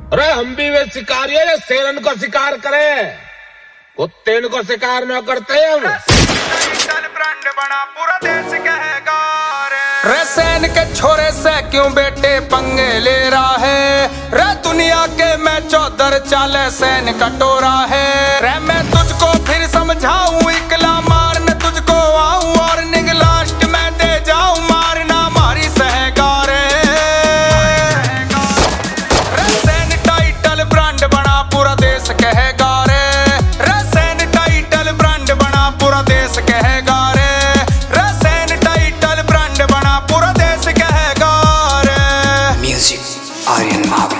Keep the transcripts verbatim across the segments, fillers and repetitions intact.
अरे हम भी वे शिकारी है, शेरन को शिकार करे, कुत्ते को शिकार न करते हम। ब्रांड बना पूरा देश कहेगा रे सैन के छोरे से क्यों बेटे पंगे ले रहा है रे, दुनिया के मैं चौधर चाले सैन कटोरा है रे। मैं तुझको फिर समझाऊं इकला मारने तुझको आऊं और निग लास्ट में दे जाऊं मारना मारी सहगार रे। सैन टाइटल ब्रांड बना पूरा देश कहेगा रे, रे सैन टाइटल ब्रांड बना पूरा देश कहेगा रे, रे सैन टाइटल ब्रांड बना पूरा देश कहेगा रे। म्यूजिक आर्यन मावी।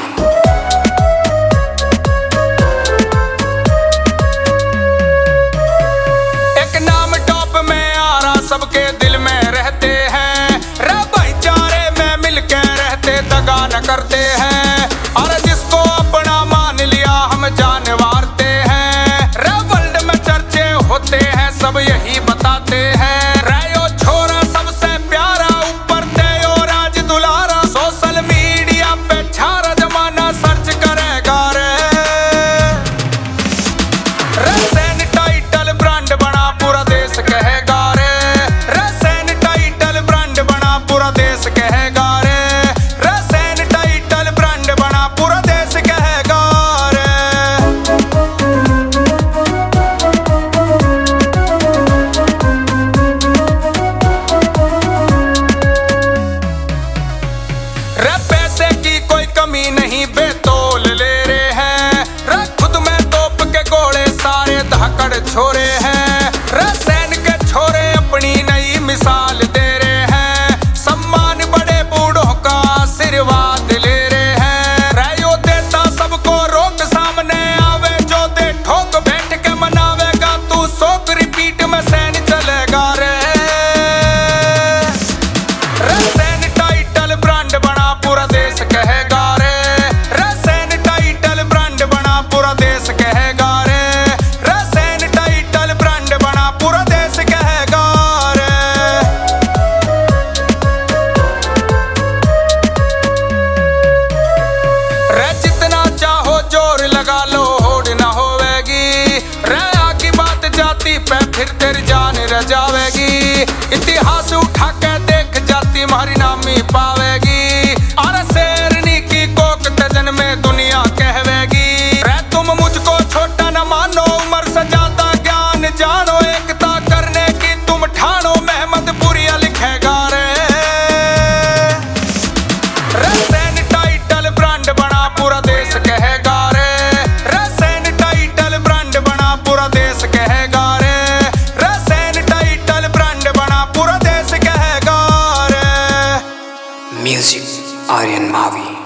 सबके दिल में रहते हैं रे, भाईचारे में मिलके रहते दगा न करते हैं, और जिसको अपना मान लिया हम जान वारते हैं रे। वर्ल्ड में चर्चे होते हैं सब यही बताते हैं रे, यो छोरा सबसे प्यारा ऊपर दे यो राज दुलारा, सोशल मीडिया पे छारा जमाना सर्च करेगा रे। रे सैन टाइटल ब्रांड बना पूरा देश कहेगा नहीं बेतौल ले रहे हैं रे, खुद में तोप के गोले सारे धाकड़ छोरे हैं रे। सैन के छोरे अपनी नई मिसाल दे रहे हैं, सम्मान बड़े बूढ़ों का आशीर्वाद ले रहे हैं रे। यो देता सबको रोक सामने आवे जो दे ठोक, बैठ के मनावेगा तू शोक रिपीट में सैन चलेगा रे। रे सैन टाइटल ब्रांड बना पूरा देश कहेगा रे, रे सैन टाइटल ब्रांड बना पूरा देश कहेगा रे, रे सैन टाइटल ब्रांड बना पूरा देश कहेगा रे। रे जितना चाहो जोर लगा लो होड़ ना होवेगी रे, आकी बात जाती पे फिर तेरी जान रह जावेगी, इतिहास उठा के देख जाती मारी नामी पावेगी, और शेरनी की कोक तजन में दुनिया कहवेगी रे। तुम मुझको छोटा न मानो उम्र से ज्यादा ज्ञान जानो, एकता करने की तुम ठानो महमदपुरिया लिखेगा रे। रे सैन टाइटल ब्रांड बना पूरा देश कहेगा रे, रे सैन टाइटल ब्रांड बना पूरा देश कहेगा रे, रे सैन टाइटल ब्रांड बना पूरा देश कहेगा रे। म्यूजिक आर्यन मावी।